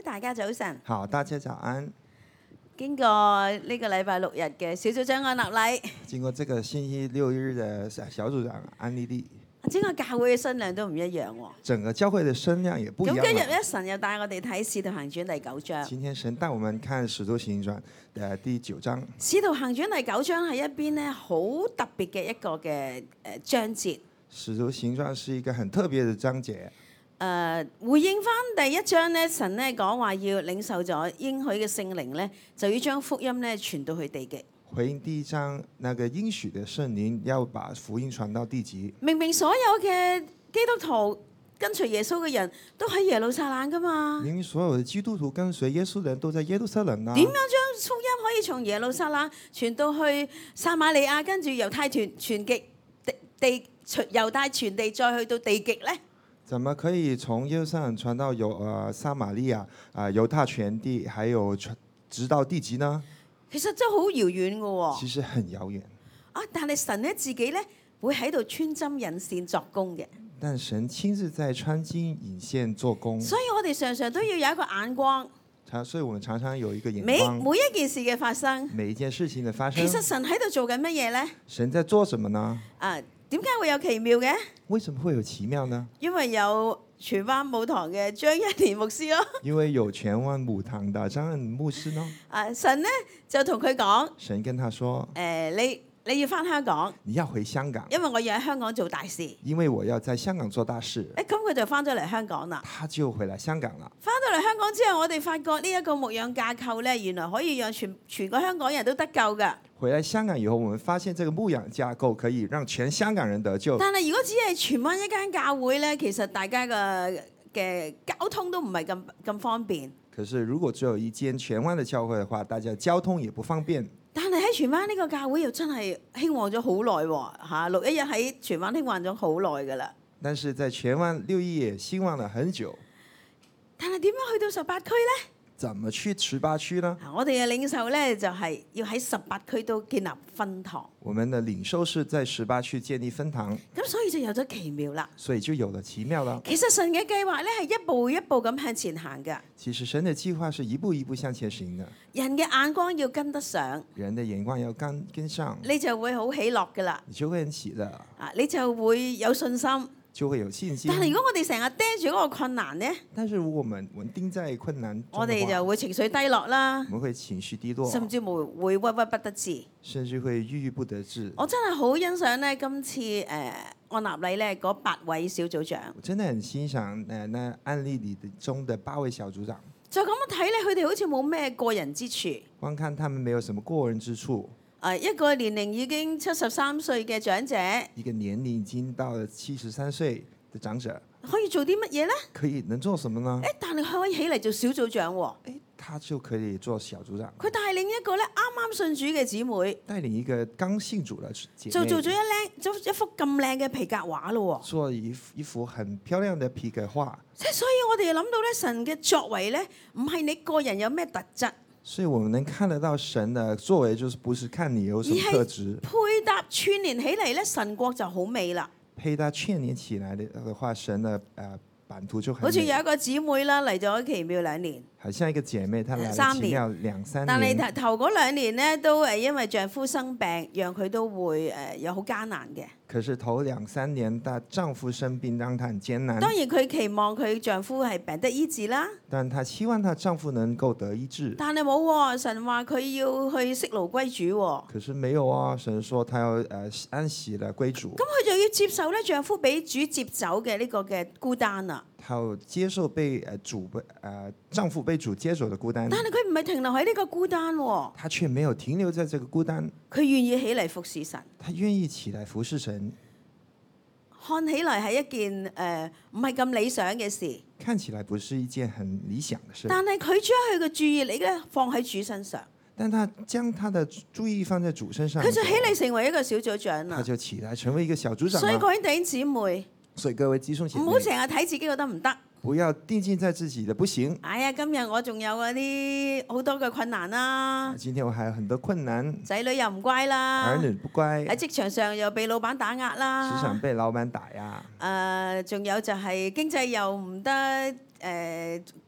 大家早晨。 好，大家早安。 經過呢個禮拜6日嘅小組長按立禮， 經過這個星期6日的小組長安利利， 整個教會嘅聲量都唔一樣喎。 整個教會的聲量也不一樣。 咁今日咧，神又帶我哋睇《使徒行傳》第9章。 今天神帶我們看《使徒行傳》第9章。《 使徒行傳》第9章係一邊咧好特別嘅一個嘅章節。《 使徒行傳》是一個很特別的章節。 回應翻第1章咧，神咧講話要領受咗應許嘅聖靈咧，就要將福音咧傳到去地極。 回應第1章，那個應許的聖靈要把福音傳到地極。 明明所有嘅基督徒跟隨耶穌嘅人都喺耶路撒冷噶嘛？ 明明所有的基督徒跟隨耶穌的人都在耶路撒冷啊。 點樣將福音可以從耶路撒冷傳到去撒瑪利亞，跟住猶太全極地猶太全地，再去到地極呢？ 怎麼可以從耶路撒冷傳到撒瑪利亞猶太全地，還有直到地極呢？ 其實真係好遙遠嘅喎。 其實很遙遠。 但係神咧自己咧會喺度穿針引線作工嘅。 但神親自在穿針引線做工。 所以我哋常常都要有一個眼光。 所以我們常常有一個眼光。 每一件事嘅發生， 每一件事情的發生， 其實神喺度做緊乜嘢咧？ 神在做什麼呢？ 點解會有奇妙嘅？ 為什麼會有奇妙呢？ 因為有荃灣母堂嘅張一年牧師咯。 因為有荃灣母堂的張恩牧師呢。 神咧就同佢講， 神跟他說： 你要翻香港， 你要回香港， 因為我要喺香港做大事。 因為我要在香港做大事。 咁佢就翻咗嚟香港啦。 他就回來香港了。 翻到嚟香港之後，我哋發覺呢一個牧養架構咧，原來可以讓全個香港人都得救噶。 回來香港以後，我們發現這個牧養架構可以讓全香港人得救。 但係如果只係荃灣一間教會咧，其實大家嘅交通都唔係咁方便。 可是如果只有一間荃灣的教會的話，大家交通也不方便。 但係喺荃灣呢個教會又真係興旺咗好耐喎嚇，611喺荃灣興旺咗好耐㗎啦。 但是在荃灣611也興旺了很久。 但係點樣去到18區呢？ 怎麼去18區呢？ 我哋嘅領袖咧就係要喺18區都建立分堂。 我們的領袖是在18區建立分堂。 咁所以就有咗奇妙啦。 所以就有了奇妙了。 其實神嘅計劃咧係一步一步咁向前行㗎。 其實神的計劃是一步一步向前行的。 人嘅眼光要跟得上。 人的眼光要跟上。 你就會好喜樂㗎啦。 你就會很喜樂。 你就會有信心。 就會有信心。 但係如果我哋成日盯住嗰個困難呢？ 但是如果我們盯在困難， 我哋就會情緒低落啦。 我們會情緒低落， 甚至會鬱鬱不得志。 甚至會鬱鬱不得志。 我真係好欣賞呢，今次按立禮咧嗰8位小組長。 我真的很欣賞那案例裏中的8位小組長。 就咁樣睇咧，佢哋好似冇咩過人之處。 光看他們沒有什麼過人之處。 一個年齡已經73歲嘅長者， 一個年齡已經到了73歲的長者， 可以做啲乜嘢呢？ 能做什麼呢？ 但係佢可以起嚟做小組長喎。 他就可以做小組長。 佢帶領一個咧啱啱信主嘅姊妹， 帶領一個剛信主嘅姐妹， 就做咗一幅咁靚嘅皮革畫咯。 做一幅很漂亮嘅皮革畫。 即係所以我哋諗到咧，神嘅作為咧，唔係你個人有咩特質。 所以我們能看得到神的作為，就是不是看你有什麼特質， 配搭串連起嚟咧，神國就好美啦。 配搭串連起來的話，神的版圖就很美。 好似有一個姊妹啦，嚟咗奇妙2年。 好像一個姐妹，她來了奇妙2、3年。 但係頭嗰2年呢，都因為丈夫生病，讓佢都會有好艱難嘅。 可是頭2、3年，她丈夫生病，讓她很艱難。 當然佢期望佢丈夫係病得醫治啦。 但她希望她丈夫能夠得醫治。 但係冇喎，神話佢要去息勞歸主喎。 可是沒有啊，神說他要安息了歸主。 咁佢就要接受咧丈夫俾主接走嘅呢個嘅孤單啦。 他要接受被丈夫被主接走的孤單。 但係佢唔係停留喺呢個孤單喎。 他卻沒有停留在這個孤單。 佢願意起嚟服侍神。 他願意起來服侍神。 看起來係一件唔係咁理想嘅事。 看起來不是一件很理想的事。 但係佢將佢嘅注意力咧放喺主身上。 但他將他的注意放在主身上。 佢就起嚟成為一個小組長啦。 他就起來成為一個小組長。 所以各位弟兄姊妹， 所以各位弟兄姐妹， 唔好成日睇自己覺得唔得。 不要定睛在自己的不行。 哎呀，今日我仲有嗰啲好多嘅困難啦。 今天我還有很多困難。 仔女又唔乖啦。 兒女不乖。 喺職場上又被老闆打壓啦。 職場被老闆打壓。 仲有就係經濟又唔得，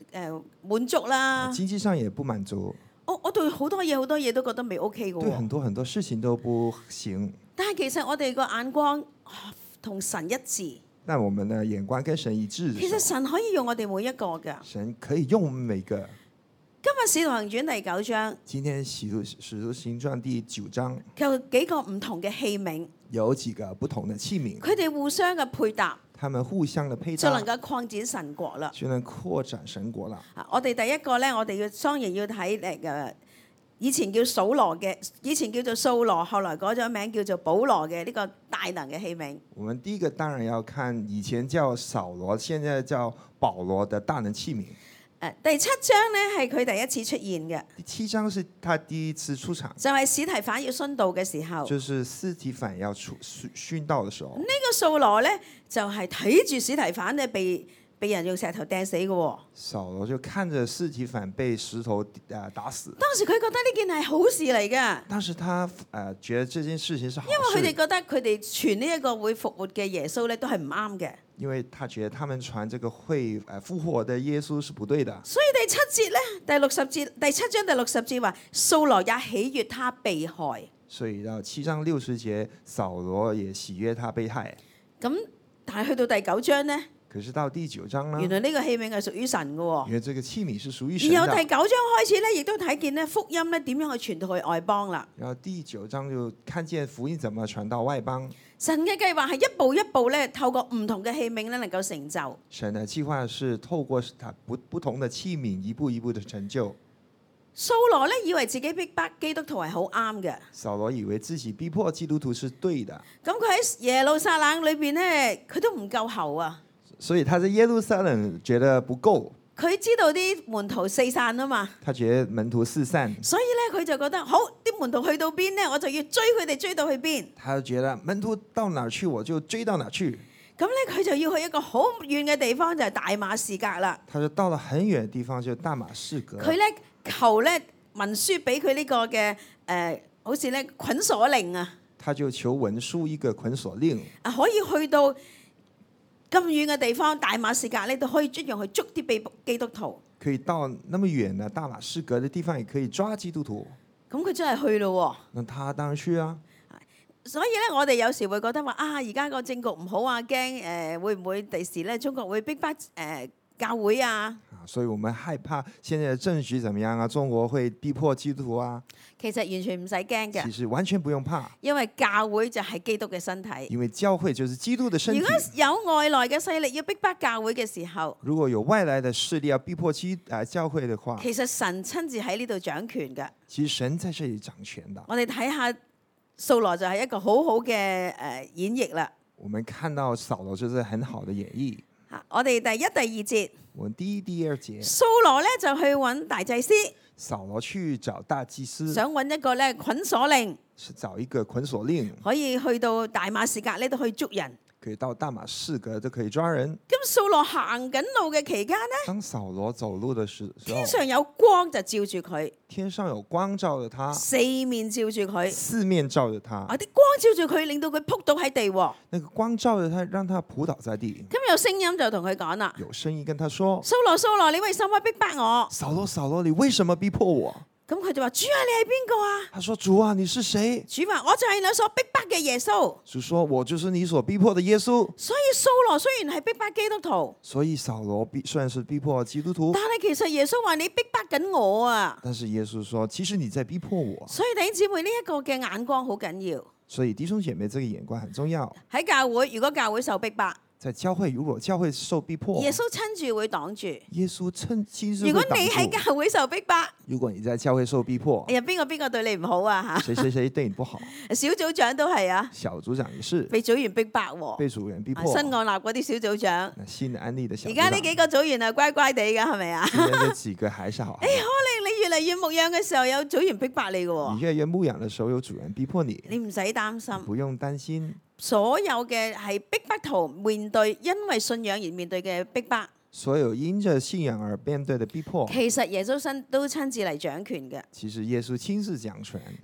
滿足啦。 經濟上也不滿足， 我對好多嘢都覺得未 OK 嘅對喎。 很多事情都不行。 但係其實我哋個眼光同神一致。 但我們的眼光跟神一致的其實時候， 神可以用我哋每一個㗎。 神可以用我們每個。 今日《使徒行傳》第9章今天使徒行傳第9章有幾個唔同嘅器皿， 有幾個不同的器皿， 佢哋互相嘅配搭， 他們互相的配就能搭， 夠擴展神國啦。 就能擴展神國了。 我哋第一個咧，我哋當然要睇以前叫掃羅嘅，以前叫做掃羅，後來改咗名叫做保羅嘅呢個大能嘅器皿。 我們第一個當然要看以前叫掃羅，現在叫保羅的大能器皿。 第7章咧係佢第一次出現嘅， 第7章是他第一次出場， 就係司提反要殉道嘅時候。 就是司提反要殉道的時候。 呢個掃羅咧就係睇住司提反咧被人用石頭掟死嘅喎。 掃羅就看着司提反被石頭打死。 當時佢覺得呢件係好事嚟㗎。 當時他覺得這件事情是好事， 因為佢哋覺得佢哋傳呢一個會復活嘅耶穌咧都係唔啱嘅。 因為他覺得他們傳這個會復活的耶穌是不對的。 所以第7節咧，第7章第60節話，掃羅也喜悅他被害。 所以到7章60節，掃羅也喜悅他被害。 咁但係去到第9章咧， 可是到第9章呢？ 原來呢個器皿係屬於神嘅喎。 因為這個器皿是屬於神然後第的。 9章開始咧，亦都睇見咧福音咧點樣去傳到去外邦啦。 然後第9章就看見福音怎麼傳到外邦。 神嘅計劃係一步一步咧，透過唔同嘅器皿咧，能夠成就。 神的計劃是透過他不同的器皿，一步一步的成就。 掃羅咧以為自己逼迫基督徒係好啱嘅。 掃羅以為自己逼迫基督徒是對的， 咁佢喺耶路撒冷裏邊咧，佢都唔夠喉啊！ 所以他在耶路撒冷覺得不夠。 佢知道啲門徒四散啊嘛， 他覺得門徒四散， 所以咧佢就覺得好，啲門徒去到邊咧，我就要追佢哋追到去邊。 他就覺得門徒到哪去，我就追到哪去。 咁咧佢就要去一個好遠嘅地方，就係大馬士革啦。 他就到了很遠的地方，就大馬士革。 佢咧求咧文書俾佢呢個嘅好似咧捆鎖令啊， 他就求文書一個捆鎖令， 可以去到咁遠嘅地方，大馬士革咧都可以一樣去捉啲被捕基督徒。 可以到那麼遠的大馬士革的地方，也可以抓基督徒。 咁佢真係去咯喎。 那他當然去啊。 所以咧，我哋有時會覺得話啊，而家個政局唔好啊，驚會唔會第時咧中國會逼迫教會啊？ 所以我們害怕現在的政局怎麼樣啊？中國會逼迫基督徒啊？ 其實完全唔使驚嘅， 其實完全不用怕， 因為教會就係基督嘅身體。 因為教會就是基督的身體。 如果有外來嘅勢力要逼迫教會嘅時候， 如果有外來的勢力要逼迫教會的話， 其實神親自喺呢度掌權嘅。 其實神在這裡掌權的。 我哋睇下掃羅就係一個好好嘅演繹啦。 我們看到掃羅就是很好的演繹。 我哋第1、第2節， 我們第1、第2節， 掃羅咧就去揾大祭司， 掃羅去找大祭司， 想揾一個咧捆鎖令， 是找一個捆鎖令， 可以去到大馬士革咧都可以捉人。 可以到大馬士革都可以抓人。 咁掃羅行緊路嘅期間呢， 當掃羅走路的時候， 天上有光就照住佢， 天上有光照着他， 四面照住佢， 四面照着他。 啲光照住佢，令到佢撲倒喺地喎。 那個光照着他，讓他撲倒在地。 咁有聲音就同佢講啦： 有聲音跟他說： 掃羅，掃羅，你為什麼逼迫我？ 掃羅，掃羅，你為什麼逼迫我？ 咁佢就話：主啊，你係邊個啊？ 他說：主啊，你是誰？ 主話：我就係你所逼迫嘅耶穌。 主說：我就是你所逼迫的耶穌。 所以掃羅雖然係逼迫基督徒， 所以掃羅雖然是逼迫基督徒， 但係其實耶穌話你逼迫緊我啊。 但是耶穌說：其實你在逼迫我。 所以弟兄姊妹，呢一個嘅眼光好緊要。 所以弟兄姐妹，這個眼光很重要。 喺教會，如果教會受逼迫， 在教會，如果教會受逼迫， 耶穌親自會擋住。 耶穌親自如果你喺教會受逼迫， 如果你在教會受逼迫， 哎呀，邊個對你唔好啊嚇？ 誰對你不好？ 小組長都係啊， 小組長也是被組員逼迫喎。 被組員逼迫。 新按立嗰啲小組長， 新安利的小組而長。 家呢幾個組員係乖乖地㗎，係咪啊？ 現在這幾個還是好。 可能你越嚟越牧養嘅時候，有組員逼迫你嘅喎。 你越來越牧養的時候，有主人逼迫你， 你唔使擔心。 不用擔心。 所有嘅係逼迫徒面對因為信仰而面對嘅逼迫， 所有因着信仰而面對的逼迫， 其實耶穌都親自嚟掌權嘅。 其實耶穌親自掌權。 咁保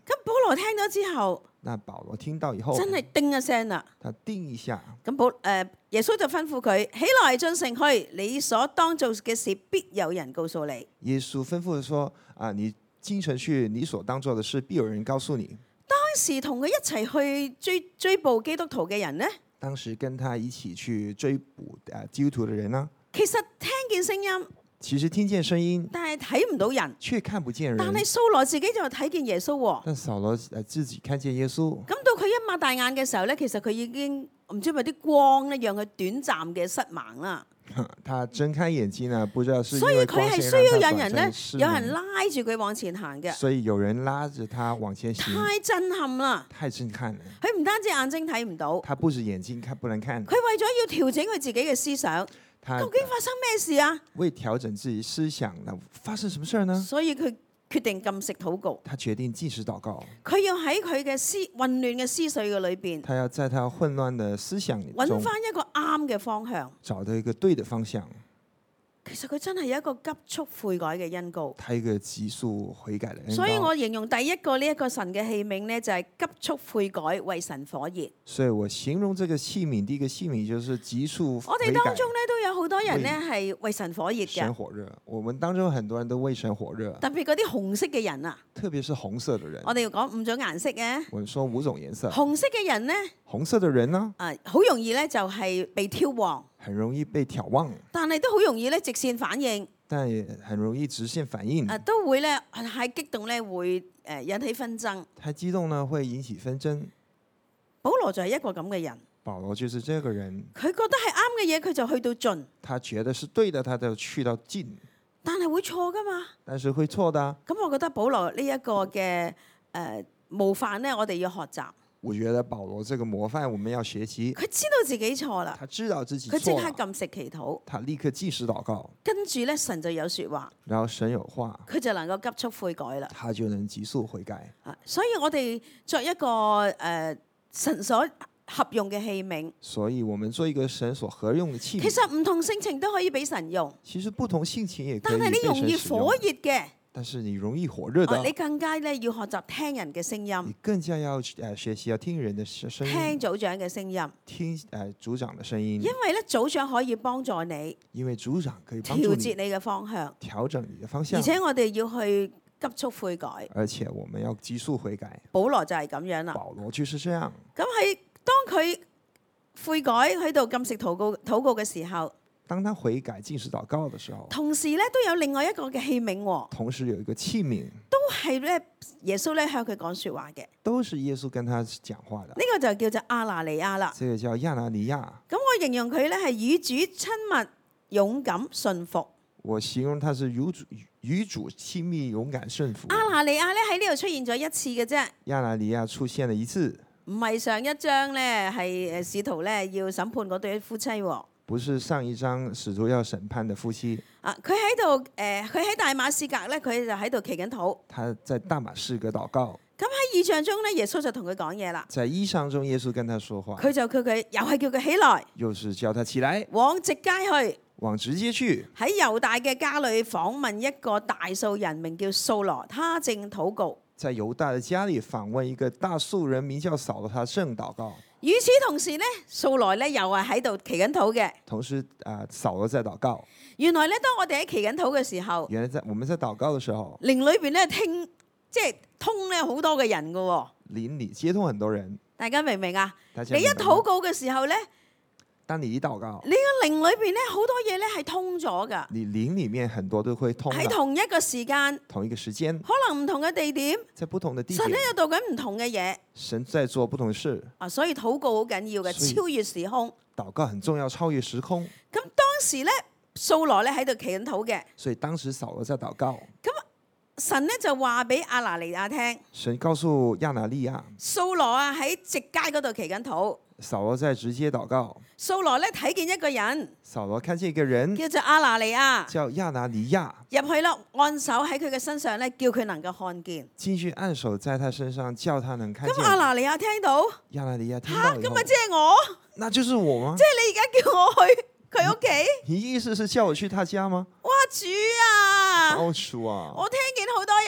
羅聽咗之後， 那保羅聽到以後， 真係叮一聲啦。 他定一下， 咁耶穌就吩咐佢起來進城去，你所當做嘅事必有人告訴你。 耶穌吩咐說：你進城去，你所當做的事必有人告訴你。 當時同佢一齊去追捕基督徒嘅人呢， 當時跟他一起去追捕基督徒的人呢， 其實聽見聲音， 其實聽見聲音， 但係睇唔到人， 卻看不見人。 但係掃羅自己就睇見耶穌喎。 但掃羅自己看見耶穌。 咁到佢一擘大眼嘅時候咧，其實佢已經唔知係咪啲光咧，讓佢短暫嘅失盲啦。 他睜開眼睛呢，不知道是因所以為光線佢係需要有人咧， 讓有人拉住佢往前行嘅。 所以有人拉着他往前行。 太震撼啦！ 太震撼了。 佢唔單止眼睛睇唔到， 他不止眼睛看不能看， 佢為咗要調整佢自己嘅思想， 他究竟發生咩事啊？ 為調整自己思想，那發生什麼事呢？ 所以佢決定禁食禱告。 他決定禁食禱告。 佢要喺佢嘅混亂嘅思緒嘅裏邊， 他要在他混亂的思想中揾翻一個啱嘅方向。 找到一個對的方向。 其實佢真係有一個急速悔改嘅恩膏。 他一個急速悔改的恩膏。 所以我形容第一個呢一個神嘅器皿呢，就係急速悔改，為神火熱。 所以我形容這個器皿，第一個器皿就是急速悔改。 我哋當中呢都有好多人呢係為神火熱嘅。 神火熱，我們當中很多人都為神火熱。 特別嗰啲紅色嘅人啊， 特別是紅色的人。 我哋要講5種顏色嘅。 我們說5種顏色。 紅色嘅人呢？ 紅色的人呢？ 好容易呢就係被挑旺。 很容易被挑旺。 但係都好容易呢直線反應。 但也很容易直線反應。 都會呢太激動呢會引起紛爭。 太激動呢會引起紛爭。 保羅就係一個咁嘅人。 保羅就是這個人。 佢覺得係啱嘅嘢，佢就去到盡。 他覺得是對的，他就去到盡。 但係會錯噶嘛？ 但是會錯的。 咁我覺得保羅呢一個嘅模範呢，我哋要學習。 我覺得保羅這個模範我們要學習。 佢知道自己錯啦， 他知道自己錯了， 佢即刻禁食祈禱， 他立刻禁食禱告， 跟住咧神就有說話， 然後神有話， 佢就能夠急速悔改啦。 他就能急速悔改。 所以我哋作一個神所合用嘅器皿， 所以我們做一個神所合用嘅器皿。 其實唔同性情都可以俾神用， 其實不同性情也可以被神使用。 但係你容易火熱嘅。 但是你容易火熱的， 你更加咧要學習聽人嘅聲音， 你更加要學習要聽人的聲音， 聽組長嘅聲音， 聽組長的聲音。 因為咧組長可以幫助你， 因為組長可以幫助你調節你嘅方向， 調整你的方向。 而且我哋要去急速悔改， 而且我們要急速悔改。 保羅就係咁樣啦。 保羅就是這樣。 咁喺當佢悔改喺度禁食禱告嘅時候。 當他悔改禁食禱告的時候， 同時咧都有另外一個嘅器皿喎。 同時有一個器皿， 都係咧耶穌咧向佢講說話嘅。 都是耶穌跟他講話的。 呢個就叫做亞拿尼亞啦。 這個叫亞拿尼亞。 咁我形容佢咧係與主親密、勇敢、順服。 我形容他是與主親密、勇敢、順服。 亞拿尼亞咧喺呢度出現咗一次嘅啫。 亞拿尼亞出現了一次， 唔係上一章咧係使徒咧要審判嗰對夫妻喎。 不是上一章使徒要審判的夫妻。 佢喺度佢喺大馬士革咧，佢就喺度祈緊禱。 他在大馬士革禱告。 咁喺異象中咧，耶穌就同佢講嘢啦。 在異象中，耶穌跟他說話。 佢就叫佢，又係叫佢起來。 又是叫他起來， 往直街去。 往直街去。 喺猶大嘅家裏訪問一個大數人，名叫掃羅，他正禱告。 在猶大的家裏訪問一個大數人，名叫掃羅，他正禱告。 與此同時咧，掃羅咧又係喺度祈緊禱嘅。 同時掃羅在禱告。 原來咧，當我哋喺祈緊禱嘅時候， 原來我們在禱告的時候， 靈裏邊咧即係通咧好多嘅人噶。 靈裏接通很多人。 大家明唔明啊？ 你一禱告嘅時候咧， 當你一禱告， 你個靈裏邊咧好多嘢咧係通咗噶。 你靈裏面很多都會通。 喺同一個時間， 同一個時間， 可能唔同嘅地點， 在不同的地點， 神咧又做緊唔同嘅嘢。 神在做不同的事。 所以禱告好緊要嘅，超越時空。 禱告很重要，超越時空。 咁當時咧，掃羅咧喺度祈緊禱嘅。 所以當時掃羅在禱告。 咁神咧就話俾亞拿尼亞聽。 神告訴亞拿尼亞， 掃羅啊喺直街嗰度祈緊禱。 掃羅在直接禱告。 掃羅咧睇見一個人。 掃羅看見一個人， 叫做亞拿尼亞。 叫亞拿尼亞。 入去咯，按手喺佢嘅身上咧，叫佢能夠看見。 進去按手在他身上，叫他能看見。 咁亞拿尼亞聽到。 亞拿尼亞聽到以後， 咁咪即係我？ 那就是我嗎？ 即係你而家叫我去佢屋企？ 你意思是叫我去他家嗎？ 哇主啊！ 主啊！ 我聽見好多人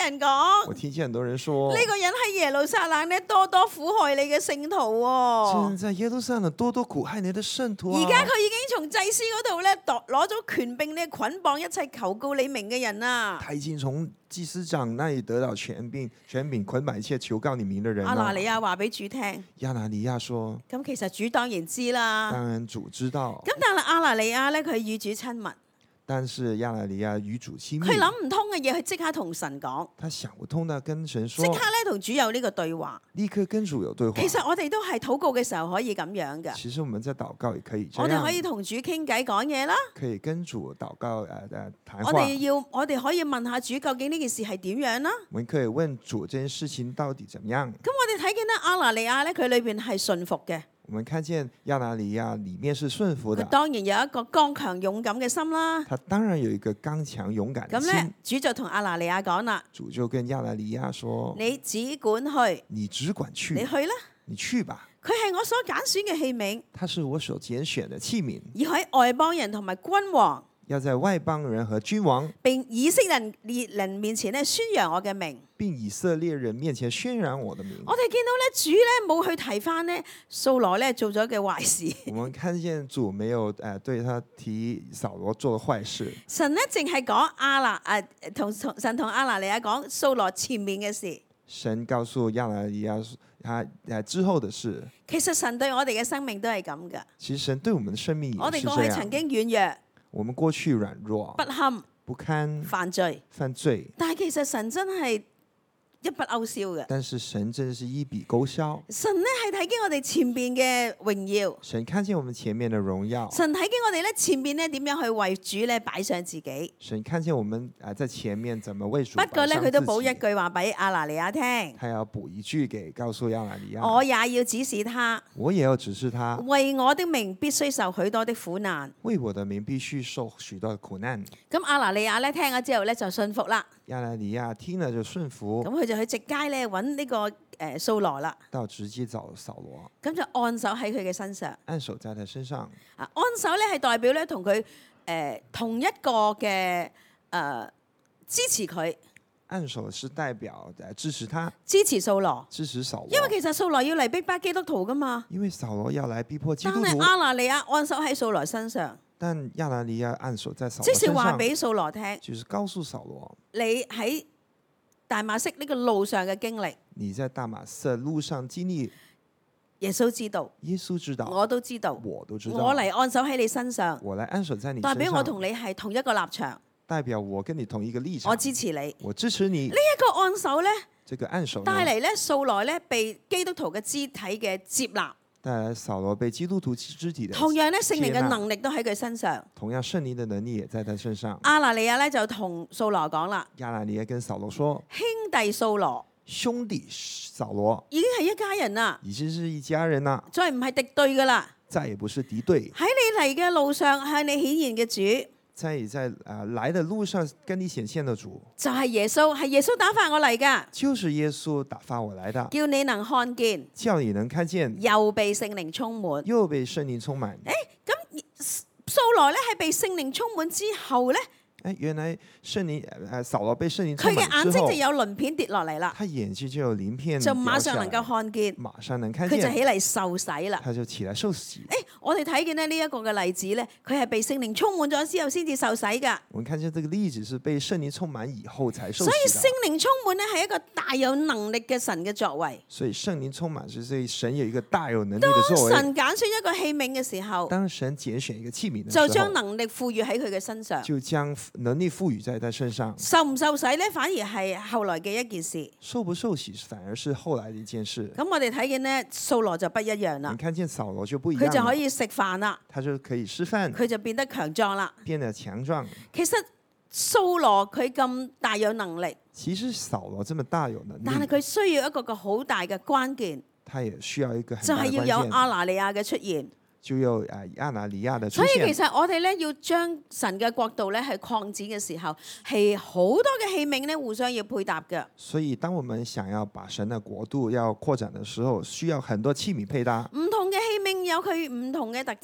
人講， 我聽見很多人說， 呢個人喺耶路撒冷咧多多苦害你嘅聖徒喎。 現在耶路撒冷多多苦害你的聖徒啊！ 而家佢已經從祭司嗰度咧攞咗權柄咧捆綁一切求告你名嘅人啊！ 他已經從祭司長那裡得到權柄捆綁一切求告你名的人亞拿尼了。 亞話俾主聽， 亞拿尼亞說， 咁其實主當然知啦。 當然主知道， 咁但係亞拿尼亞咧，佢與主親密， 但是亞拿尼亞與主親密， 佢諗唔通嘅嘢，佢即刻同神講， 他想不通的跟神說， 即刻咧同主有呢個對話。 立刻跟主有對話。 其實我哋都係禱告嘅時候可以咁樣嘅， 其實我們在禱告也可以這樣， 我哋可以同主傾偈講嘢啦。 可以跟主禱告談話。 我哋可以問下主究竟呢件事係點樣啦。 我們可以問主這件事情到底怎麼樣。 咁我哋睇見咧亞拿尼亞咧，佢裏邊係順服嘅。 我們看見亞拿尼亞裡面是順服的， 佢當然有一個剛強勇敢嘅心啦。 他當然有一個剛強勇敢的心。 咁咧，主就同亞拿尼亞講啦， 主就跟亞拿尼亞說： 你只管去， 你只管去， 你去啦。 你去吧。 佢係我所揀選嘅器皿， 他是我所揀選的器皿， 而喺外邦人同埋君王， 要在外邦人和君王並以色列人面前咧宣揚我嘅名。 並以色列人面前宣揚我的名。 我哋見到咧主咧冇去提翻咧掃羅咧做咗嘅壞事。 我們看見主沒有對他提掃羅做的壞事。 神咧淨係講神同亞拿尼亞講掃羅前面嘅事。 神告訴亞拿尼亞他之後的事。 其實神對我哋嘅生命都係咁噶。 其實神對我們的生命也我哋是這過去曾樣。 經軟弱、 我們過去軟弱、 不堪、 不堪、 犯罪， 犯罪， 但係其實神真係一筆勾銷嘅。 但是神真是一筆勾銷。 神咧係睇見我哋前邊嘅榮耀， 神看見我們前面的榮耀， 神睇見我哋咧前邊咧點樣去為主咧擺上自己。 神看見我們在前面怎麼為主擺上不過咧佢都補自己。 一句話俾亞拿尼亞聽， 他要補一句給告訴亞拿尼亞， 我也要指示他， 我也要指示他， 為我的名必須受許多的苦難。 為我的名必須受許多的苦難。 咁亞拿尼亞咧聽咗之後咧就信服啦， 亞拿尼亞聽了就順服， 咁佢就去直街咧揾呢個掃羅啦， 到直接找掃羅， 咁就按手喺佢嘅身上。 按手在他身上。 啊，按手咧係代表咧同佢同一個嘅支持佢， 按手是代表支持他， 支持掃羅。 支持掃羅。 因為其實掃羅要嚟逼迫基督徒噶嘛， 因為掃羅要來逼迫基但督徒， 係亞拿尼亞按手喺掃羅身上， 但亞拿尼亞按手在掃羅即身上， 是話俾掃羅聽， 就是告訴掃羅， 你喺大馬色呢個路上嘅經歷， 你在大馬色路上經歷， 耶穌知道， 耶穌知道， 我都知道， 我都知道， 我嚟按手喺你身上， 我來按手在你身代上， 表我同你係同一個立場， 代表我跟你同一個立場， 我支持你。 我支持你。 呢一個按手咧， 這個按手呢帶嚟咧掃羅咧被基督徒嘅肢體嘅接納， 帶來掃羅被基督徒肢體的同樣咧聖靈嘅接納能力都喺佢身上。 同樣聖靈的能力也在他身上。 亞拿尼亞咧就同掃羅講啦， 亞拿尼亞跟掃羅說： 兄弟掃羅兄弟掃羅已經係一家人啦， 已經是一家人啦， 再唔係敵對噶啦。 再也不是敵對。 喺你嚟嘅路上向你顯現嘅主在來的路上跟你顯現的主， 就係耶穌，係耶穌打發我嚟噶， 就是耶穌打發我來的， 叫你能看見， 叫你能看見， 又被聖靈充滿。 又被聖靈充滿。 咁掃羅咧係被聖靈充滿之後咧， 原來聖靈掃羅被聖靈佢充滿之後嘅眼睛就，有鱗片跌落嚟啦， 他眼睛就有鱗片就掉下來馬上能夠看見， 馬上能看佢就見， 起嚟受洗啦。 他就起來受洗。 我哋睇見咧呢一個嘅例子咧，佢係被聖靈充滿咗之後先至受洗噶。 我們看見這個例子是被聖靈充滿以後才受洗所以聖的， 靈充滿咧係一個大有能力嘅神嘅作為。 所以聖靈充滿是所以神有一個大有能力的作為。 神揀選一個器皿嘅時候， 當神揀選一個器皿的時就候， 將能力賦予喺佢嘅身上。 就將能力賦予在他身上。 受唔受洗咧，反而係後來嘅一件事。 受不受洗反而是後來的一件事。 咁我哋睇見咧，掃羅就不一樣啦你，看見掃羅就不一樣了， 佢就可以食飯啦， 他就可以吃飯， 佢就變得強壯啦。 變得強壯。 其實掃羅佢咁大有能力， 其實掃羅這麼大有能力， 但係佢需要一個好大嘅關鍵， 他也需要一個很大的就係要有關鍵， 亞拿尼亞嘅出現。 就有亞拿尼亞的出所以其現。 實我哋咧要將神嘅國度咧係擴展嘅時候，係好多嘅器皿咧互相要配搭嘅。 所以當我們想要把神的國度要擴展的時候，需要很多器皿配搭。 唔同嘅器皿有佢唔同嘅特徵，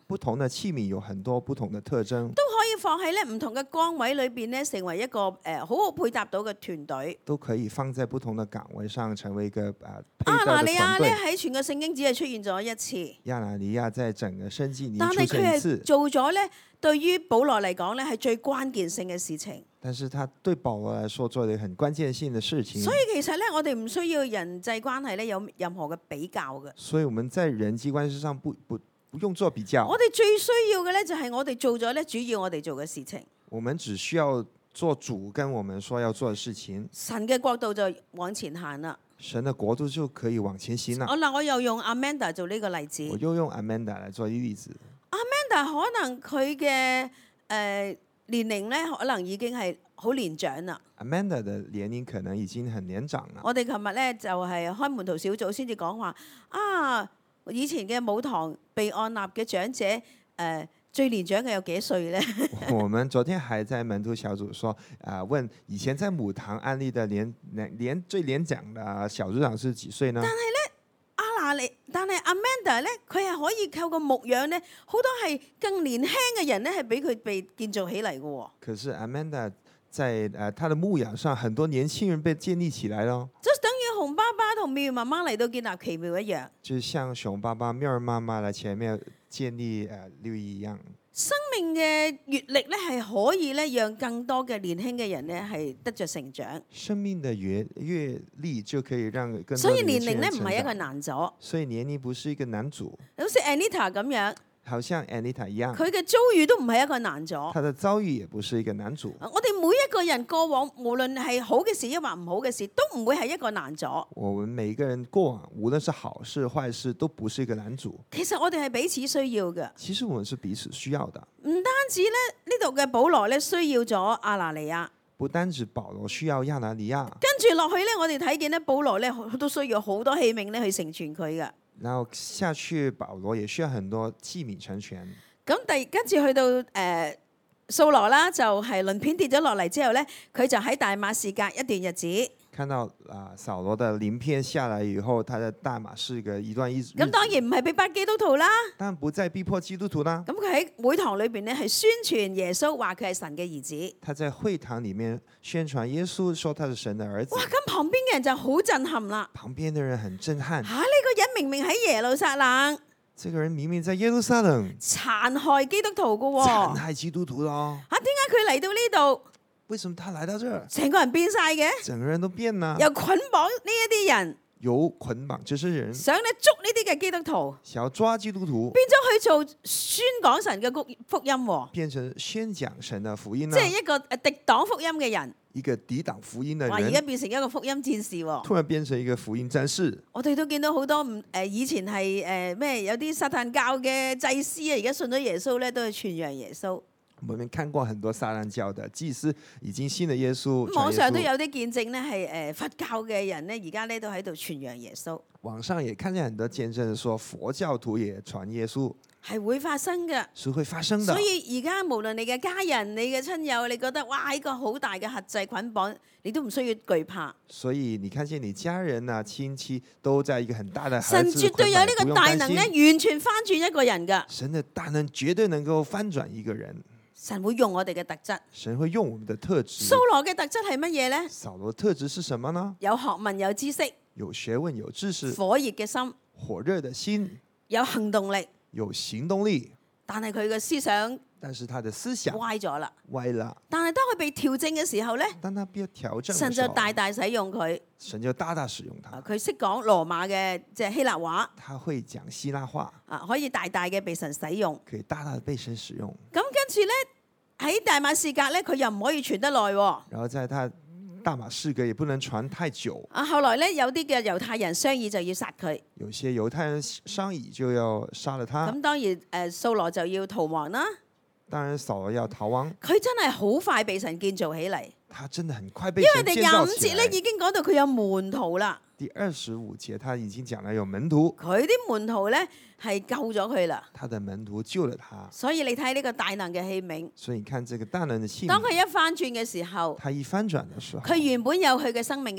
不同的器皿有很多不同的特徵， 都可以放喺咧唔同嘅崗位裏邊咧，成為一個好好配搭到嘅團隊。 都可以放在不同的崗位上，成為一個配亞拿搭的團隊尼亞咧。喺全個聖經只係出現咗一次， 亞拿尼亞在整個聖經裏但係出現一佢次係，做咗咧對於保羅嚟講咧係最關鍵性嘅事情。 但是他對保羅來說做了很關鍵性的事情。 所以其實咧，我哋唔需要人際關係咧有任何嘅比較嘅。 所以我們在人際關係上不用做比較， 我哋最需要嘅咧就係我哋做咗咧主要我哋做嘅事情， 我們只需要做主跟我們說要做的事情， 神嘅國度就往前行啦。 神的國度就可以往前行了。 我又用 Amanda 做呢個例子。 我又用 Amanda 來做例子。 Amanda 可能佢嘅年齡咧，可能已經係好年長啦。 Amanda 的年齡可能已經很年長了。 我哋琴日咧就係開門徒小組先至講話啊，以前嘅母堂被按立嘅長者最年長嘅有幾歲咧？ 我們昨天還在門徒小組說，問以前在母堂安利的最年長的小組長是幾歲呢？ 但係 Amanda 咧，佢係可以透過牧養咧，好多係更年輕嘅人咧，係俾佢被建造起嚟嘅喎。 可是 Amanda 在他的牧養上，很多年輕人被建立起來咯。 即係等於熊爸爸同妙媽媽嚟到建立奇妙一樣。 就像熊爸爸、妙兒媽媽來前面建立六一一樣。 生命嘅閲歷咧係可以咧，讓更多嘅年輕嘅人咧係得着成長。 生命的閱歷就可以讓更多所以年齡年輕人咧唔係一個成長。 難阻。 所以年齡不是一個難阻， 好似 Anita 咁樣， 好像 Anita 一樣， 佢嘅遭遇都唔係一個難阻。 他的遭遇也不是一個難阻。 我哋每一個人過往，無論係好嘅事抑或唔好嘅事，都唔會係一個難阻。 我們每一個人過往，無論是好事壞事，都不是一個難阻。 其實我哋係彼此需要嘅。 其實我們是彼此需要的。 唔單止咧，呢度嘅保羅咧需要咗亞拿尼亞， 不單止保羅需要亞拿尼亞， 跟住落去咧，我哋睇見咧，保羅咧都需要好多器皿咧去成全佢嘅。 然後下去保羅也需要很多器皿成全。 咁跟住去到掃羅啦，就係鱗片跌咗落嚟之後咧，佢就喺大馬士革一段日子。 看到掃羅的鱗片下來以後，他的大馬士革一段日子。 咁當然唔係逼迫基督徒啦。 但不再逼迫基督徒啦。 咁佢喺會堂裏邊咧係宣傳耶穌，話佢係神嘅兒子。 他在會堂裡面宣傳耶穌，說他是神的兒子。 哇！咁旁邊嘅人就好震撼啦。 旁邊的人很震撼。 呢個人明明喺耶路撒冷， 這個人明明在耶路撒冷殘害基督徒嘅喎。 殘害基督徒咯。 點解佢嚟到呢度？ 為什麼他來到這兒？ 成個人變晒嘅， 整個人都變啦。 又捆綁呢一啲人， 有捆綁這些人， 想咧捉呢啲嘅基督徒， 想要抓基督徒， 變咗去做宣講神嘅福音喎。 變成宣講神的福音即係一個敵擋福音嘅人。 一個抵擋福音的哇！而家人， 變成一個福音戰士喎。 突然變成一個福音戰士。 我哋都見到好多以前係咩有啲撒旦教嘅祭司啊，而家信咗耶穌咧，都係傳揚耶穌。 我們看過很多撒旦教的祭司已經信了耶穌。 網上都有啲見證咧，係佛教嘅人咧，而家咧都喺度傳揚耶穌。 網上也看見很多見證，說佛教徒也傳耶穌， 係會發生嘅， 是會發生的。 所以而家無論你嘅家人、你嘅親友，你覺得哇，一個好大嘅轄制捆綁，你都唔需要懼怕。 所以你看見你家人啊、親戚都在一個很大的神絕對有呢個大能咧，完全翻轉一個人噶。 神的大能絕對能夠翻轉一個人。 神會用我哋嘅特質。 神會用我們的特質。 掃羅嘅特質係乜嘢呢？ 掃羅特質是什麼呢？ 有學問、有知識、 有學問、有知識、 火熱嘅心、 火熱的心、 有行動力、 有行動力。 但係佢嘅思想， 但是他的思想歪咗啦。 歪了。 但係當佢被調正嘅時候呢， 當他被調正， 神就大大使用佢。 神就大大使用他。 佢識講羅馬嘅即係希臘話。 他會講希臘話。 可以大大嘅被神使用。 可以大大的被神使用。 咁跟住呢，喺大馬士革呢，佢又唔可以傳得耐。 然後在他大馬士革也不能傳太久。 後來呢，有啲嘅猶太人商議就要殺佢。 有些猶太人商議就要殺了他。 咁當然掃羅就要逃亡啦。 當然掃羅要逃亡。 佢真係好快被神建造起嚟。 他真的很快被神建造起來。 因為第25節咧已經講到佢有門徒啦。 第25節他已經講了有門徒。 佢啲門徒咧係救咗佢啦。 他的門徒救了他。 所以你睇呢個大能嘅器皿。 所以你看這個大能的器皿。 當佢一翻轉嘅時候， 他一翻轉的時候， 佢原本有佢嘅生命嘅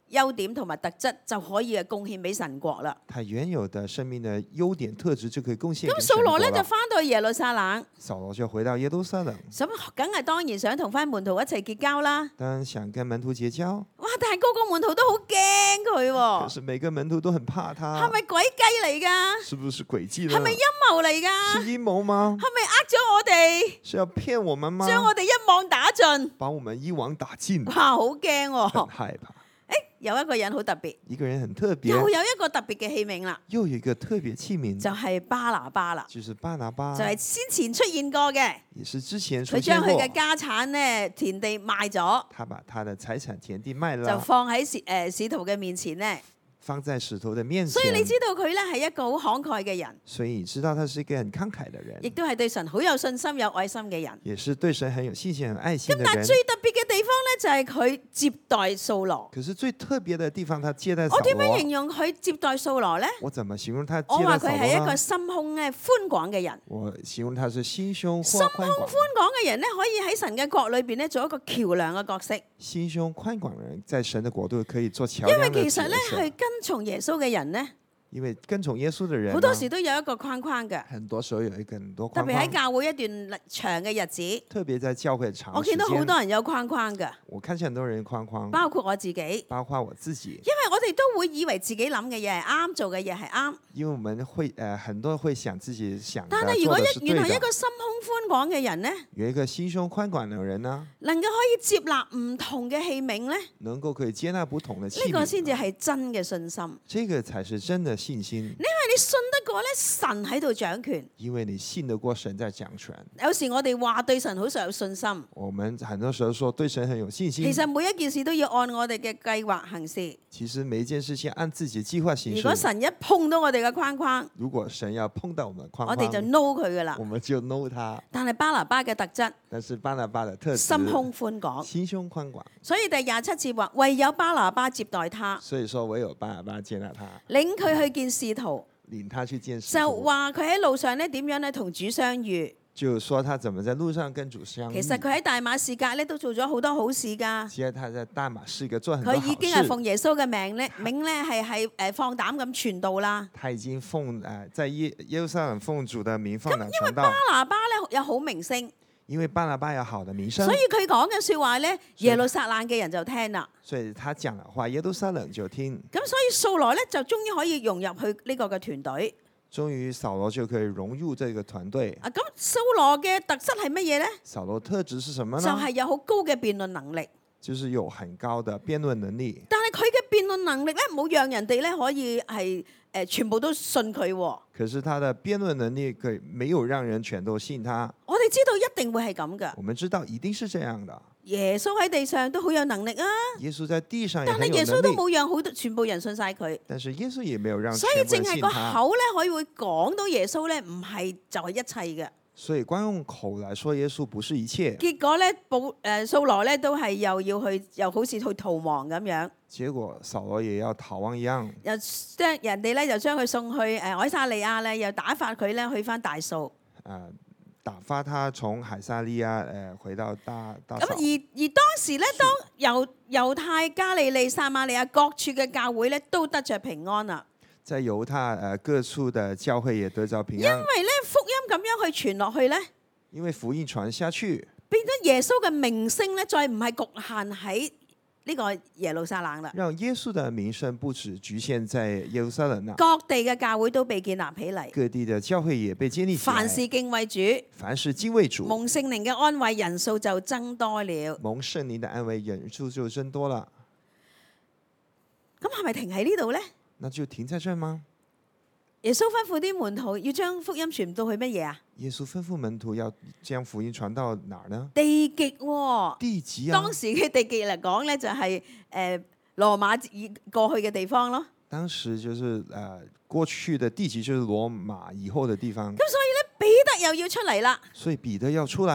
優點同埋特質就可以貢獻俾神國啦。 他原有的生命的優點特質就可以貢獻給咁神國掃羅咧就了。 翻到去耶路撒冷， 掃羅就回到耶路撒冷， 咁梗係當然想同翻門徒一齊結交啦。 當然想跟門徒結交， 哇！但係個個門徒都好驚佢喎， 可是每個門徒都很怕他， 係咪鬼計嚟㗎？ 是不是詭計呢？ 係咪陰謀嚟㗎？ 是陰謀嗎？ 係咪呃咗我哋， 是要騙我們嗎？ 將我哋一網打盡？ 把我們一網打盡， 哇！好驚喎很！害怕。 有一個人好特別， 一個人很特別， 又有一個特別嘅器皿啦， 又有一個特別器皿， 就係巴拿巴啦， 就是巴拿巴， 就係先前出現過嘅。 也是之前出佢現過將佢嘅。家產咧田地賣咗， 他把他的財產田地賣就了， 放喺使徒嘅面前咧。 放在使徒的面前。 所以你知道佢咧係一個好慷慨嘅人， 所以你知道他是一個很慷慨的人， 亦都係對神好有信心、有愛心嘅人。 也是對神很有信心、很愛心的人。 咁但係最特別嘅地方咧，就係佢接待掃羅。 可是最特別的地方，他接待掃我點樣羅。 形容佢接待掃羅咧？ 我怎麼形容他接我話待掃佢係一個羅呢？ 心胸咧寬廣嘅人。 我形容他是心胸心胸寬廣。 寬廣嘅人咧，可以喺神嘅國裏邊咧做一個橋梁嘅角色。 心胸寬廣的人，在神的國度可以做橋因梁的角為其實咧， 色。 去跟從耶穌嘅人咧， 因為跟從耶穌的人呢， 好多時都有一個框框嘅。 很多時候有一個很多特別喺框框， 教會一段長嘅日子， 特別在教會長時我見到好間， 多人有框框嘅， 我看見很多人框框， 包括我自己。 包括我自己， 因為我哋都會以為自己諗嘅嘢係啱，做嘅嘢係啱。 因為我們會很多會想自己想的但係如果做的是對的。 原來一個心胸寬廣嘅人呢， 有一個心胸寬廣的人呢， 能夠可以接納唔同嘅器皿呢， 能夠可以接納不同的器呢個皿， 先至係真嘅信心。 這個才是真的信心。 因為你信得過咧，神喺度掌權。 因為你信得過神在掌權。 有時我哋話對神好有信心， 我們很多時候說對神很有信心， 其實每一件事都要按我哋嘅計劃行事。 其實每一件事情按自己的計劃行事。 如果神一碰到我哋嘅框框， 如果神要碰到我們的框框， 我哋就 no 佢噶啦我。們就 no 他。 但係巴拿巴嘅特質， 但是巴拿巴的特質， 心胸寬廣， 心胸寬廣， 所以第27節話，唯有巴拿巴接待他， 所以說唯有巴拿巴接納他， 領佢去見使徒， 領他去見使就徒， 話佢喺路上咧點樣咧同主相遇。 就說他怎麼在路上跟主相遇。 其實佢喺大馬士革咧都做咗好多好事㗎。 其實他在大馬士革做很多好事。 佢已經係奉耶穌嘅名咧係放膽咁傳道啦。 他已經在耶路撒冷奉主的名放膽傳道。 巴拿巴咧有好名聲， 因為巴拿巴有好的名聲， 所以佢講嘅説話咧，耶路撒冷嘅人就聽啦。 所以他講的話耶路撒冷就聽。 咁所以掃羅咧就終於可以融入去呢個嘅團隊。 終於掃羅就可以融入這個團隊。 啊，咁掃羅嘅特質係乜嘢咧？ 掃羅特質是什麼呢？ 就係有好高嘅辯論能力。 就是有很高的辯論能力。 但係佢嘅辯論能力咧，冇讓人哋咧可以係全部都信佢喎。 可是他的辯論能力可以沒有讓人全都信他。 我哋知道一定會係咁噶。 我們知道一定是這樣的。 耶穌喺地上都好有能力啊， 耶穌在地上也很有但係耶穌能力。 都冇讓好多全部人信晒佢。 但是耶穌也沒有讓所以淨全部人係個信他。 口咧可以會講到耶穌咧，唔係就係一切嘅。 所以光用口來說耶穌不是一切。 結果咧，掃羅咧都係又好似去逃亡咁樣。 結果掃羅也要逃亡一樣。 又將人哋咧就將佢送去凱撒利亞咧，又打發佢咧去返大數。 打發他從海撒利亞回到大咁數。 而當時咧，當猶太、加利利、撒瑪利亞各處嘅教會咧，都得着平安啦。 在猶太各處的教會也得着平安。 因為咧福音咁樣去傳落去咧， 因為福音傳下去， 變咗耶穌嘅名聲咧，再唔係局限喺呢個耶路撒冷啦。 讓耶穌的名聲不只局限在耶路撒冷啦， 各地嘅教會都被建立起嚟， 各地的教會也被建立起來。 凡事敬畏主， 凡是敬畏主， 蒙聖靈嘅安慰，人數就增多了。 蒙聖靈的安慰，人數就增多了。 咁係咪停喺呢度呢？ 那就停在這嗎？ 耶穌吩咐啲門徒要將福音傳到去乜嘢啊？ 耶穌吩咐門徒要將福音傳到哪兒呢？ 地極喎， 地極啊！ 當時嘅地極嚟講咧，就係羅馬以過去嘅地方咯。 當時就是過去的地極，就是羅馬以後的地方。 咁所以咧，彼得又要出嚟啦。 所以彼得要出來。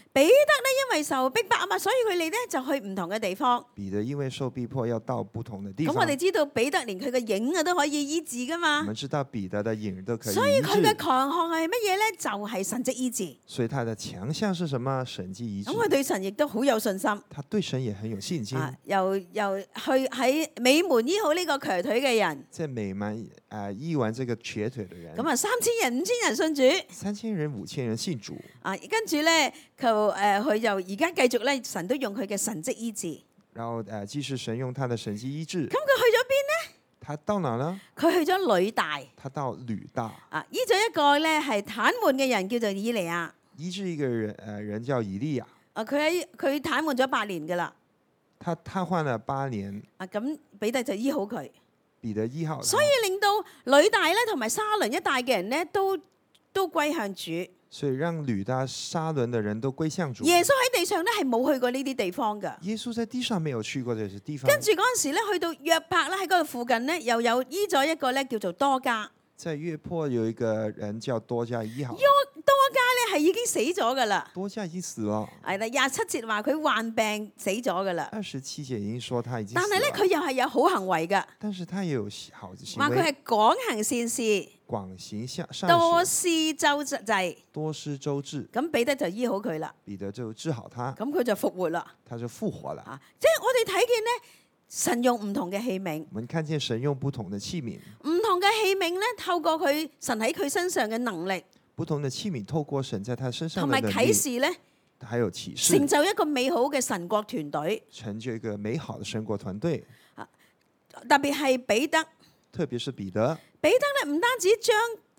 彼得咧因為受逼迫啊嘛，所以佢哋咧就去唔同嘅地方。 彼得因為受逼迫，要到不同的地方。 咁我哋知道彼得連佢嘅影啊都可以醫治噶我嘛， 們知道彼得的影都可以所以醫佢嘅治， 強項係乜嘢咧？就係神蹟醫治。 所以他的強項是什麼？神蹟醫治咁。佢對神亦都好有信心。 他對神也很有信心。 又去喺美門醫好呢個瘸腿嘅人。 在美門醫完這個瘸腿的人， 咁啊3000人5000人信主。 3000人5000人信主。 跟住咧佢就而家繼續咧，神都用佢嘅神蹟醫治。 然後即使神用他的神蹟醫治。 咁佢去咗邊呢？ 他到哪呢？ 佢去咗呂大。 他到呂大。 醫咗一個咧係癱瘓嘅人，叫做以利亞。 醫治一個人叫以利亞。 佢癱瘓咗8年噶啦。 他癱瘓了8年。 咁彼得就醫好佢。 彼得醫好他。 所以令到呂大咧同埋沙崙一帶嘅人咧都歸向主。 所以讓呂大沙崙的人都歸向主。 耶穌喺地上咧係冇去過呢啲地方噶。 耶穌在地上沒有去過這些地方。 跟住嗰陣時咧，去到約帕啦，喺嗰度附近咧，又有醫咗一個咧叫做多加。 在約帕有一個人叫多加醫好。 多加咧係已經死咗噶啦。 多加已經死了。 係啦，27節話佢患病死咗噶啦。 27節已經說他已經死了。 但係咧，佢又係有好行為噶。 但是他也有好行為。 話佢係廣行善事。 廣行善事。 多施周濟。 多施周濟。 咁彼得就醫好佢啦。 彼得就治好他。 咁佢就復活啦。 他就復活了。 即係我哋睇見咧，神用唔同嘅器皿。 我們看見神用不同的器皿。 唔同嘅器皿咧，透過神喺佢身上嘅能力。 不同的器皿透過神在他身上的能力。 同埋啟示咧。 還有啟示。 成就一個美好嘅神國團隊。 成就一個美好的神國團隊。 特別係彼得。 特別是彼得。 彼得咧唔單止將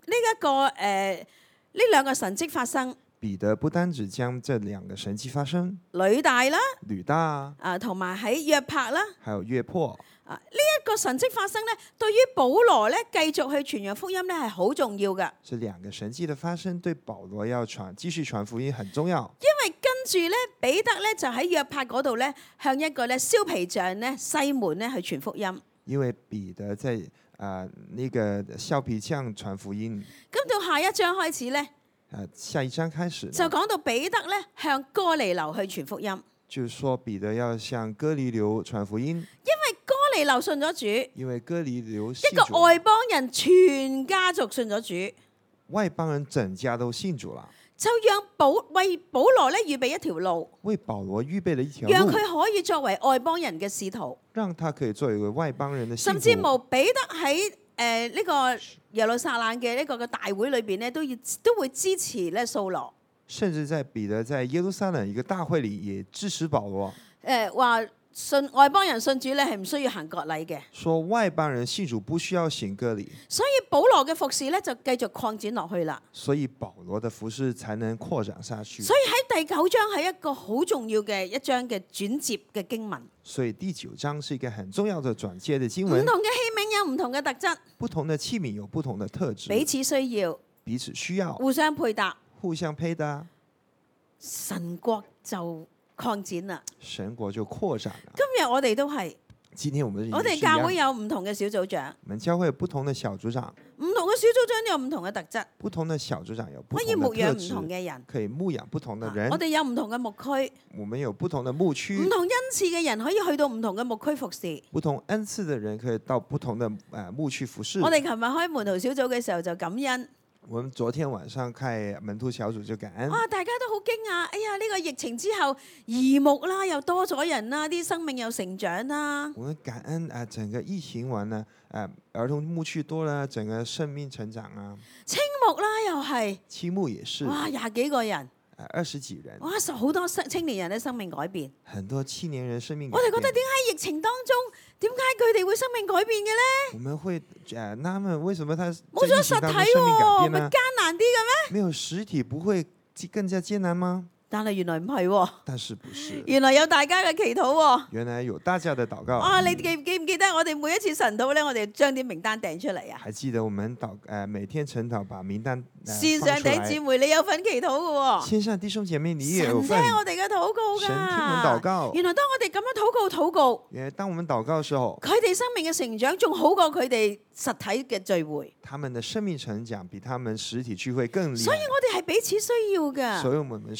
呢兩個神蹟發生。 彼得不單止將這兩個神蹟發生。 呂大啦。 呂大。 同埋喺約帕啦。 還有約帕。 呢一個神蹟發生咧，對於保羅咧繼續去傳揚福音咧係好重要㗎。 這兩個神蹟的發生對保羅要繼續傳福音很重要。 因為跟住咧，彼得咧就喺約帕嗰度咧向一個咧燒皮匠咧西門咧去傳福音。 因為彼得在那個削皮匠傳福音。 咁到下一章開始咧， 下一章開始就講到彼得咧向哥尼流去傳福音。 就是說彼得要向哥尼流傳福音。 因為哥尼流信咗主。 因為哥尼流一個外邦人全家族信咗主。 外邦人整家都信主了。 就讓為保羅咧預備一條路。 為保羅預備了一條路。 讓佢可以作為外邦人嘅使徒。 讓他可以作為外邦人的使徒。 甚至無彼得喺呢個耶路撒冷嘅呢個嘅大會裏邊咧，都會支持咧掃羅。 甚至在彼得在耶路撒冷一個大會裏也支持保羅。 話信外邦人信主咧係唔需要行割禮嘅。 說外邦人信主不需要行割禮。 所以保羅嘅服侍咧就繼續擴展落去啦。 所以保羅的服侍才能擴展下去。 所以喺第9章係一個好重要嘅一章嘅轉接嘅經文。 所以第9章是一個很重要的轉接的經文。 唔同嘅器皿有唔同嘅特質。 不同的器皿有不同的特質。 彼此需要。 彼此需要。 互相配搭。 互相配搭。 神國就擴展啦。 神國就擴展了。 今日我哋都係。 今天我哋教會有唔同嘅小組長。 我們教會有不同的小組長。 唔同嘅小組長有唔同嘅特質。 不同的小組長有不同的特質。 可以牧養唔同嘅人。 可以牧養不同的人。 我哋有唔同嘅牧區。 我們有不同的牧區。 唔同恩賜嘅人可以去到唔同嘅牧區服侍。 不同恩賜的人可以到不同的牧區服侍。 我哋琴日開門徒小組嘅時候就感恩。 我們昨天晚上開門徒小組就感恩。 哇！大家都好驚訝，哎呀！呢個疫情之後，移牧啦，又多咗人啦，啲生命又成長啦。 我們感恩整個疫情完呢，兒童牧區多了，整個生命成長啊。 青牧啦，又係。 青牧也是。 哇！20幾個人。 20幾人。 哇！好多青年人嘅生命改變。 很多青年人生命改變。 我哋覺得點解疫情當中，點解佢哋會生命改變嘅咧？ 我們會那麼為什麼他冇咗實體喎，咪艱難啲嘅咩？ 沒有實體不會更加艱難嗎？ 但係原來唔係喎。 但是不是？ 原來有大家嘅祈禱喎。 原來有大家的禱告。 你記唔記得我哋每一次晨禱咧，我哋將啲名單掟出嚟啊？ 還記得我們每天晨禱把名單線上弟兄姊妹，你有份祈禱嘅喎。 線上弟兄姐妹，你也有份。 神聽我哋嘅禱告㗎。 神聽我們禱告。 原來當我哋咁樣禱告。 原來當我們禱告嘅時候， 佢哋生命嘅成長仲好過佢哋實體嘅聚會。 他們的生命成長比他們實體聚會更厲害。 所以我哋係彼此需要㗎。 所以我們是彼此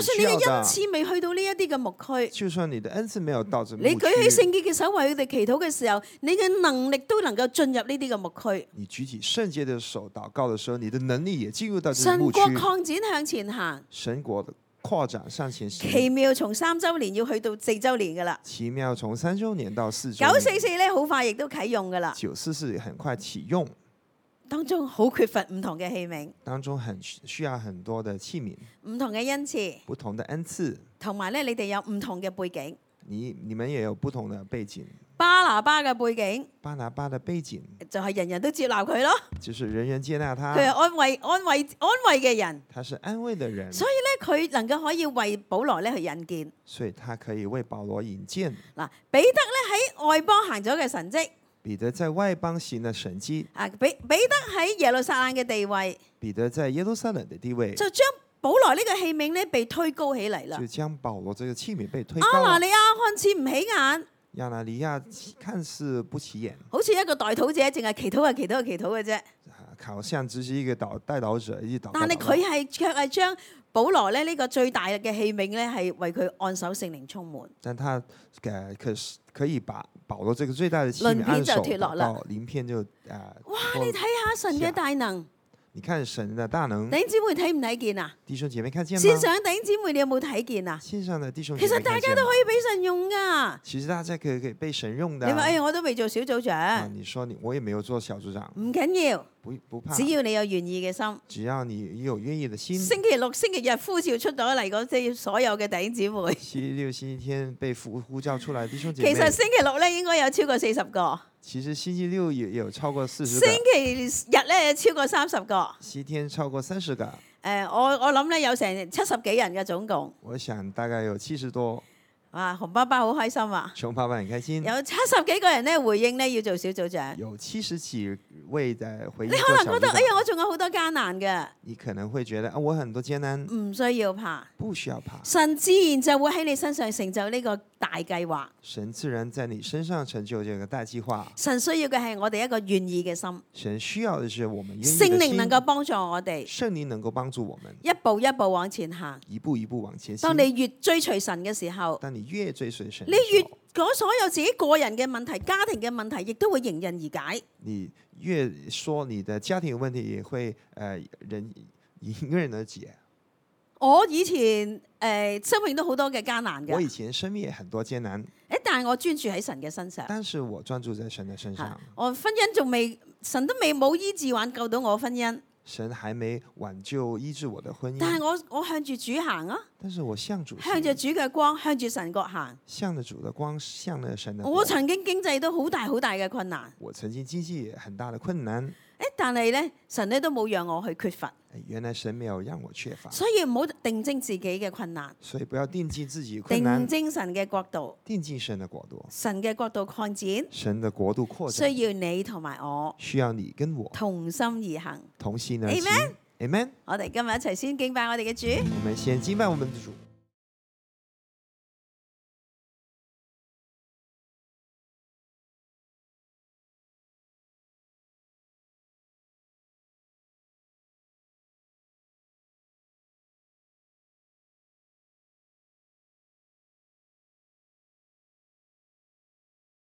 就算你嘅需要的恩賜未去到呢一啲嘅牧區， 就算你的恩賜沒有到這牧你舉起區， 聖潔嘅手為佢哋祈禱嘅時候，你嘅能力都能夠進入呢啲嘅牧區。 你舉起聖潔的手禱告的時候，你的能力也進入到這個神牧區國。擴展向前行， 神國的擴展向前行， 奇妙從3週年要去到4週年噶啦。 奇妙從3週年到4週年。 944咧好快亦都啟用噶啦， 944很快啟用， 當中好缺乏唔同嘅器皿、 當中需要很多的器皿， 唔同嘅恩賜， 不同的恩賜。 同埋咧你哋有唔同嘅背景。 你們也有不同的背景。 巴拿巴嘅背景巴拿巴的背景就係人人都接納佢咯， 就是人人接納他， 佢係安慰嘅人， 他是安慰的人， 所以咧佢能夠可以為保羅咧去引薦。 所以他可以為保羅引薦。 嗱，彼得咧喺外邦行咗嘅神蹟， 彼得在外邦行的神蹟， 彼得喺耶路撒冷嘅地位， 彼得在耶路撒冷的地位， 就將保羅呢個器皿咧被推高起嚟啦。 就將保羅這個器皿被推亞高了。 拿尼亞看似唔起眼， 亞拿尼亞看似不起眼， 好似一個代禱者，淨係祈禱祈禱祈禱嘅啫。 好像只是一個代禱者，一禱。 但係佢卻係將保羅咧呢個最大嘅器皿咧，係為佢按手聖靈充滿。 但他可以把保羅這個最大的器皿鱗片就按手脫落啦禱告，鱗片就哇！你睇下神嘅大能， 你看神的大能， 弟兄姊妹睇唔睇見啊？ 弟兄姐妹看見嗎？ 線上弟兄姊妹你有冇睇見啊？ 線上的弟兄姐妹其實大家都可以俾神用噶。 其實大家可以被神用的。 你話我都未做小組長， 你說我也沒有做小組長， 唔緊要， 不怕， 只要你有願意嘅心。 只要你有願意的心。 星期六、星期日呼召出咗嚟嗰啲所有嘅弟兄姊妹， 星期六、星期天被呼叫出來弟兄姐妹。 其實星期六咧應該有超過40個。 其實星期六也有超過40個。 星期日咧超過30個。 星期天超過30個。 我諗咧有成70幾人嘅總共。 我想大概有70多。 啊，洪爸爸好開心啊！ 熊爸爸很開心。 有70幾個人咧回應咧要做小組長。 有70幾位嘅回應。 你可能覺得哎呀，我仲有好多艱難嘅。 你可能會覺得我很多艱難。 唔需要怕。 不需要怕。 神自然就會喺你身上成就呢個大計劃。 神自然在你身上成就這個大計劃。 神需要嘅係我哋一個願意嘅心。 神需要嘅是我們願意嘅心。 聖靈能夠幫助我哋。 聖靈能夠幫助我們。 一步一步往前行。 一步一步往前行。 當你越追隨神嘅時候， 當你越追隨神， 你越講所有自己個人嘅問題、家庭嘅問題，亦都會迎刃而解。 你越說你的家庭問題，也會迎刃而解。 我以前生命都好多嘅艱難嘅。 我以前生命也很多艱難。 但係我專注喺神嘅身上。 但是我專注在神嘅身上。 我婚姻仲未，神都未冇醫治挽救到我婚姻。 神還沒挽救醫治我的婚姻。 但係我向住主行啊。 但是我向主向着主嘅光，向住神國行。 向着主的光，向着神的國。 我曾經經濟都好大嘅困難。 我曾經經濟很大的困難。 但係咧，神咧都冇讓我去缺乏。 原來神沒有讓我缺乏。 所以唔好定睛自己嘅困難。 所以不要定睛自己困難。 定睛神嘅國度。 定睛神的國度。 神嘅國度擴展。 神的國度擴展。 需要你同埋我。 需要你跟我同心而行。 同心而行。 Amen。 Amen。 我哋今日一齊先敬拜我哋嘅主。 我們先敬拜我們的主。